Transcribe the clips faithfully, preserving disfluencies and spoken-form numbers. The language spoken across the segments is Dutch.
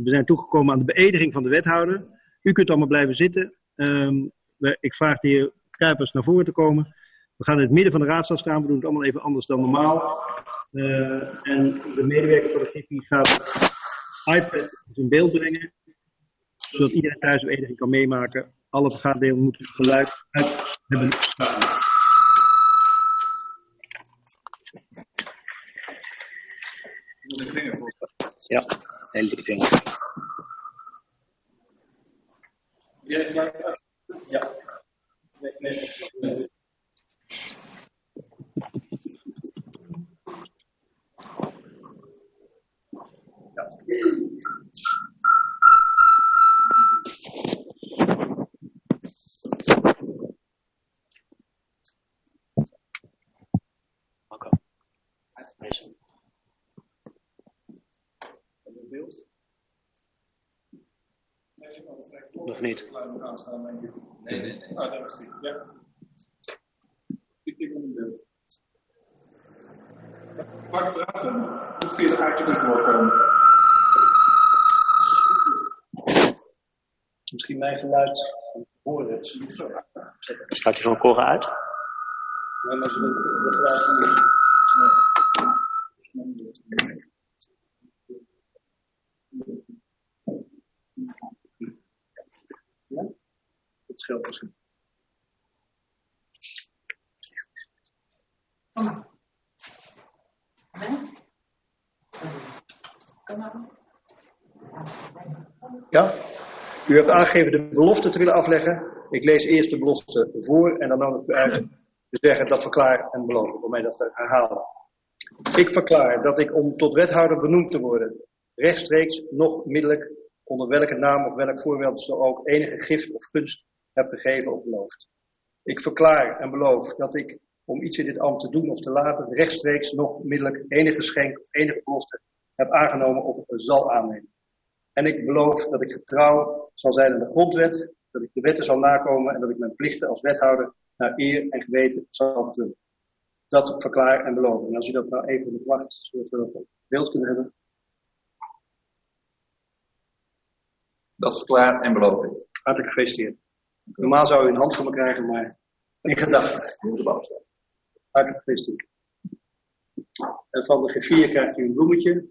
we zijn toegekomen aan de beëdiging van de wethouder. U kunt allemaal blijven zitten. Um, we, ik vraag de heer Kuipers naar voren te komen. We gaan in het midden van de raadzaal staan. We doen het allemaal even anders dan normaal. Uh, en de medewerker van de G P gaat het iPad in beeld brengen. Zodat iedereen thuis de beëdiging kan meemaken. Alle vergaderdelen moeten het geluid uit hebben staan. Ja, hele dikke vinger. Ja. Nee, nee, nee. Ja. Oké. Nog niet. Nee, nee, nee. Ah, dat is die. Ja. Ik klik op het beeld. Mag ik praten? Moet je er eigenlijk niet voorkomen? Misschien mijn geluid horen het. Staat hij van Cora uit? Nee, maar ze moeten het geluid niet. Ja? Dat scheelt misschien. Kom maar. Nee? Kom maar. Ja? U hebt aangegeven de belofte te willen afleggen. Ik lees eerst de belofte voor en dan nodig ik u uit te zeggen dat verklaar en beloof. Om mij dat te herhalen. Ik verklaar dat ik om tot wethouder benoemd te worden, rechtstreeks, nog middelijk, onder welke naam of welk voorwendsel ook, enige gift of gunst heb gegeven of beloofd. Ik verklaar en beloof dat ik, om iets in dit ambt te doen of te laten, rechtstreeks, nog middelijk, enige geschenk of enige belofte heb aangenomen of zal aannemen. En ik beloof dat ik getrouw zal zijn aan de grondwet, dat ik de wetten zal nakomen en dat ik mijn plichten als wethouder naar eer en geweten zal vervullen. Dat verklaar en beloof. En als u dat nou even moet wachten, zodat we dat op beeld kunnen hebben. Dat verklaar en beloof ik. Hartelijk gefeliciteerd. Normaal zou u een hand van me krijgen, maar in gedachten. Hartelijk gefeliciteerd. En van de G vier krijgt u een bloemetje,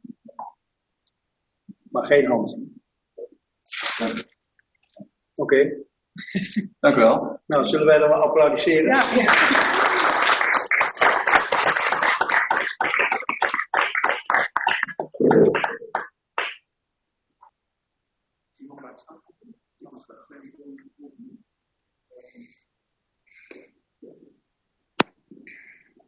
maar geen hand. Oké. Okay. Dank u wel. Nou, zullen wij dan wel applaudisseren? Ja, ja.